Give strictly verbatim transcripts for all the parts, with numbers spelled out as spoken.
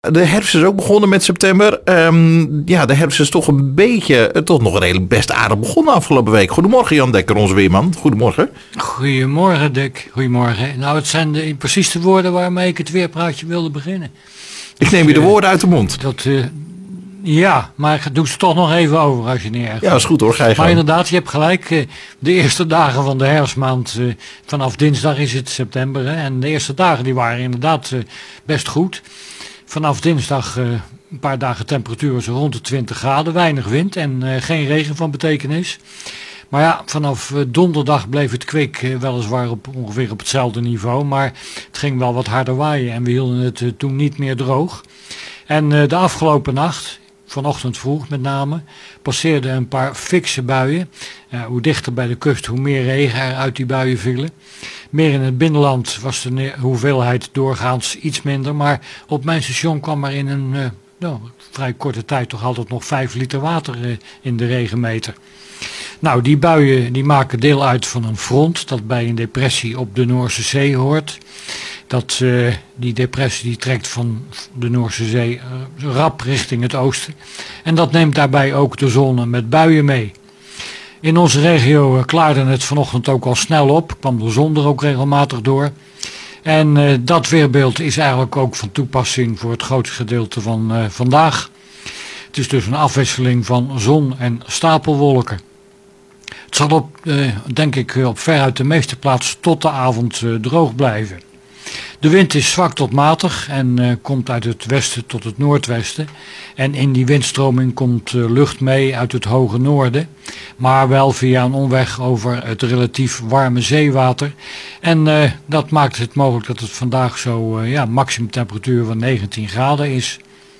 De herfst is ook begonnen met september. Um, ja, de herfst is toch een beetje, uh, toch nog redelijk best aardig begonnen afgelopen week. Goedemorgen Jan Dekker, onze weerman. Goedemorgen. Goedemorgen Dick, goedemorgen. Nou, het zijn de, precies de woorden waarmee ik het weerpraatje wilde beginnen. Ik neem je de woorden uit de mond. Dat, uh, ja, maar ik doe ze toch nog even over als je niet erg. Ja, is goed hoor, ga je Maar gang. inderdaad, je hebt gelijk. Uh, de eerste dagen van de herfstmaand, uh, vanaf dinsdag is het september. Hè, en de eerste dagen die waren inderdaad uh, best goed. Vanaf dinsdag uh, een paar dagen temperatuur zo rond de twintig graden, weinig wind en uh, geen regen van betekenis. Maar ja, vanaf uh, donderdag bleef het kwik uh, weliswaar op ongeveer op hetzelfde niveau, maar het ging wel wat harder waaien en we hielden het uh, toen niet meer droog. En uh, de afgelopen nacht, vanochtend vroeg met name, passeerden een paar fikse buien. Uh, hoe dichter bij de kust, hoe meer regen er uit die buien vielen. Meer in het binnenland was de hoeveelheid doorgaans iets minder, maar op mijn station kwam er in een uh, nou, vrij korte tijd toch altijd nog vijf liter water uh, in de regenmeter. Nou, die buien die maken deel uit van een front dat bij een depressie op de Noorse Zee hoort. Dat, uh, die depressie die trekt van de Noorse Zee uh, rap richting het oosten. En dat neemt daarbij ook de zon met buien mee. In onze regio uh, klaarde het vanochtend ook al snel op, kwam de zon er ook regelmatig door. En uh, dat weerbeeld is eigenlijk ook van toepassing voor het grootste gedeelte van uh, vandaag. Het is dus een afwisseling van zon en stapelwolken. Het zal op, uh, denk ik, op veruit de meeste plaatsen tot de avond uh, droog blijven. De wind is zwak tot matig en uh, komt uit het westen tot het noordwesten. En in die windstroming komt uh, lucht mee uit het hoge noorden. Maar wel via een omweg over het relatief warme zeewater. En uh, dat maakt het mogelijk dat het vandaag zo uh, ja, maximumtemperatuur van negentien graden is.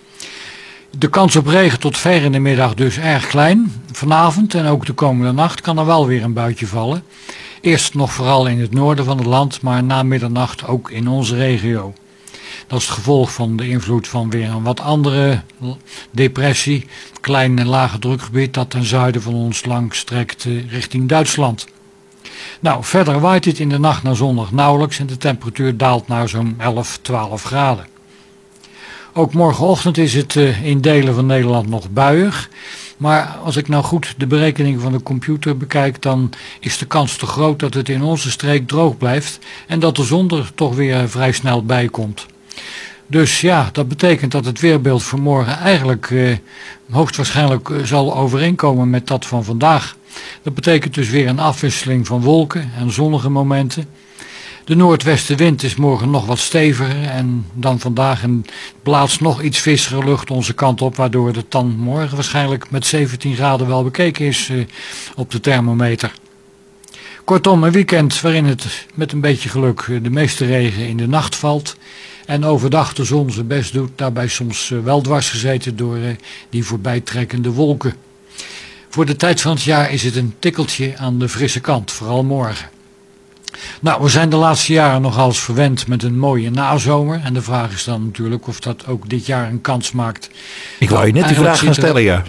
De kans op regen tot ver in de middag dus erg klein. Vanavond en ook de komende nacht kan er wel weer een buitje vallen. Eerst nog vooral in het noorden van het land, maar na middernacht ook in onze regio. Dat is het gevolg van de invloed van weer een wat andere depressie. Klein en lage drukgebied dat ten zuiden van ons lang strekt richting Duitsland. Nou, verder waait het in de nacht naar zondag nauwelijks en de temperatuur daalt naar zo'n elf, twaalf graden. Ook morgenochtend is het uh, in delen van Nederland nog buiig. Maar als ik nou goed de berekening van de computer bekijk, dan is de kans te groot dat het in onze streek droog blijft en dat de zon er toch weer vrij snel bij komt. Dus ja, dat betekent dat het weerbeeld voor morgen eigenlijk uh, hoogstwaarschijnlijk uh, zal overeenkomen met dat van vandaag. Dat betekent dus weer een afwisseling van wolken en zonnige momenten. De noordwestenwind is morgen nog wat steviger en dan vandaag en blaast nog iets frissere lucht onze kant op, waardoor het dan morgen waarschijnlijk met zeventien graden wel bekeken is uh, op de thermometer. Kortom, een weekend waarin het met een beetje geluk de meeste regen in de nacht valt en overdag de zon zijn best doet, daarbij soms uh, wel dwars gezeten door uh, die voorbijtrekkende wolken. Voor de tijd van het jaar is het een tikkeltje aan de frisse kant, vooral morgen. Nou, we zijn de laatste jaren nogal eens verwend met een mooie nazomer. En de vraag is dan natuurlijk of dat ook dit jaar een kans maakt. Ik wou je net die vraag gaan stellen, ja.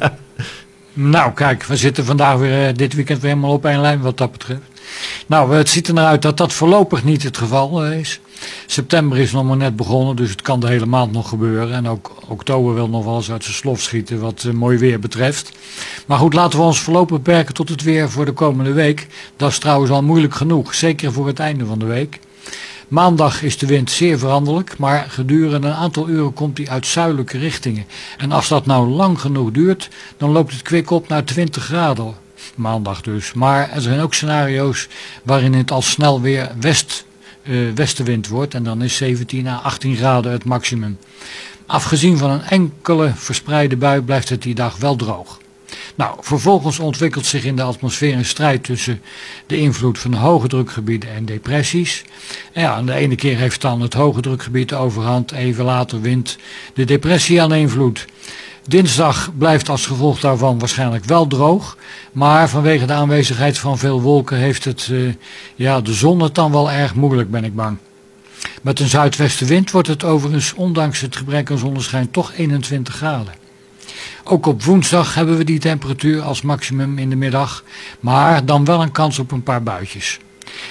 Nou, kijk, we zitten vandaag weer uh, dit weekend weer helemaal op één lijn wat dat betreft. Nou, het ziet er naar uit dat dat voorlopig niet het geval uh, is. September is nog maar net begonnen, dus het kan de hele maand nog gebeuren. En ook oktober wil nog wel eens uit zijn slof schieten wat uh, mooi weer betreft. Maar goed, laten we ons voorlopig beperken tot het weer voor de komende week. Dat is trouwens al moeilijk genoeg, zeker voor het einde van de week. Maandag is de wind zeer veranderlijk, maar gedurende een aantal uren komt hij uit zuidelijke richtingen. En als dat nou lang genoeg duurt, dan loopt het kwik op naar twintig graden. Maandag dus. Maar er zijn ook scenario's waarin het al snel weer west, uh, westenwind wordt en dan is zeventien à achttien graden het maximum. Afgezien van een enkele verspreide bui blijft het die dag wel droog. Nou, vervolgens ontwikkelt zich in de atmosfeer een strijd tussen de invloed van hoge drukgebieden en depressies. En ja, aan de ene keer heeft dan het hoge drukgebied de overhand, even later wint de depressie aan invloed. Dinsdag blijft als gevolg daarvan waarschijnlijk wel droog, maar vanwege de aanwezigheid van veel wolken heeft het, uh, ja, de zon het dan wel erg moeilijk, ben ik bang. Met een zuidwestenwind wordt het overigens, ondanks het gebrek aan zonneschijn, toch eenentwintig graden. Ook op woensdag hebben we die temperatuur als maximum in de middag, maar dan wel een kans op een paar buitjes.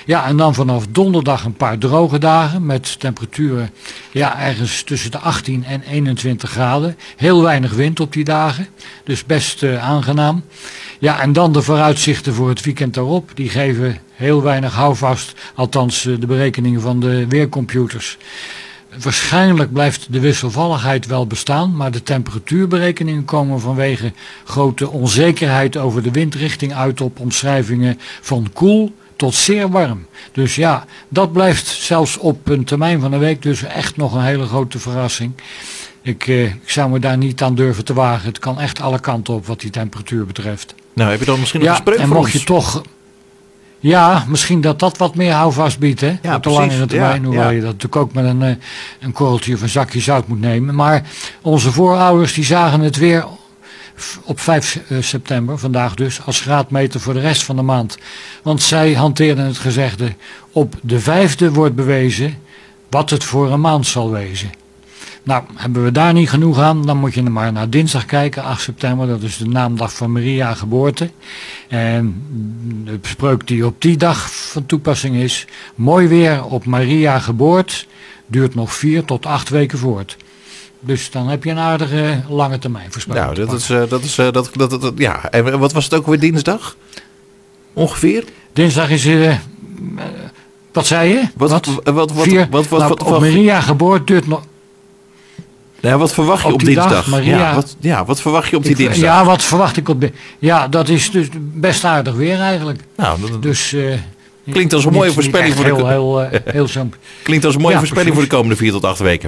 Ja, en dan vanaf donderdag een paar droge dagen met temperaturen ja, ergens tussen de achttien en eenentwintig graden. Heel weinig wind op die dagen, dus best uh, aangenaam. Ja, en dan de vooruitzichten voor het weekend daarop. Die geven heel weinig houvast, althans uh, de berekeningen van de weercomputers. Waarschijnlijk blijft de wisselvalligheid wel bestaan, maar de temperatuurberekeningen komen vanwege grote onzekerheid over de windrichting uit op omschrijvingen van koel tot zeer warm. Dus ja, dat blijft zelfs op een termijn van een week dus echt nog een hele grote verrassing. Ik, eh, ik zou me daar niet aan durven te wagen. Het kan echt alle kanten op wat die temperatuur betreft. Nou, heb je dan misschien nog ja, een spreuk en voor mocht ons? je toch... Ja, misschien dat dat wat meer houvast biedt, hè? Ja, op de precies. langere termijn, Ja, hoewel ja. je dat natuurlijk ook met een, eh, een korreltje of een zakje zout moet nemen. Maar onze voorouders die zagen het weer op vijf september, vandaag dus, als graadmeter voor de rest van de maand. Want zij hanteerden het gezegde, op de vijfde wordt bewezen wat het voor een maand zal wezen. Nou, hebben we daar niet genoeg aan, dan moet je maar naar dinsdag kijken, acht september, dat is de naamdag van Maria geboorte. En de spreuk die op die dag van toepassing is, mooi weer op Maria geboort, duurt nog vier tot acht weken voort. Dus dan heb je een aardige lange termijn voorspelling. Nou, dat is, uh, dat is, uh, dat, dat, dat, dat, ja. En wat was het ook weer dinsdag? Ongeveer? Dinsdag is, uh, uh, wat zei je? Wat, wat, wat, wat, Vier, wat, wat, nou, wat, op wat, Maria geboort duurt nog... ja, wat verwacht je op op, die dinsdag? dag, Maria- ja, wat, ja, wat verwacht je op die Ik- dinsdag? Ja, wat verwacht ik op de... Ja, dat is dus best aardig weer eigenlijk. Nou, dat, Dus... Uh, Klinkt als een mooie niet- niet voorspelling echt voor de- heel, heel, uh, heel zo. klinkt als een mooie Ja, voorspelling precies. voor de komende vier tot acht weken.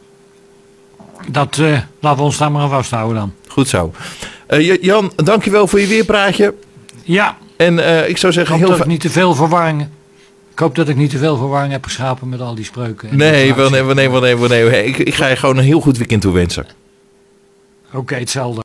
Dat uh, laten we ons daar maar aan vasthouden dan. Goed zo. Uh, Jan, dankjewel voor je weerpraatje. Ja, En uh, ik zou ik zeggen... hoop heel dat ik va- niet te veel verwarring... Ik hoop dat ik niet te veel verwarring heb geschapen met al die spreuken. en Nee, die wel nee, wel nee, wel nee, wel nee. Ik, ik ga je gewoon een heel goed weekend toewensen. Oké, hetzelfde.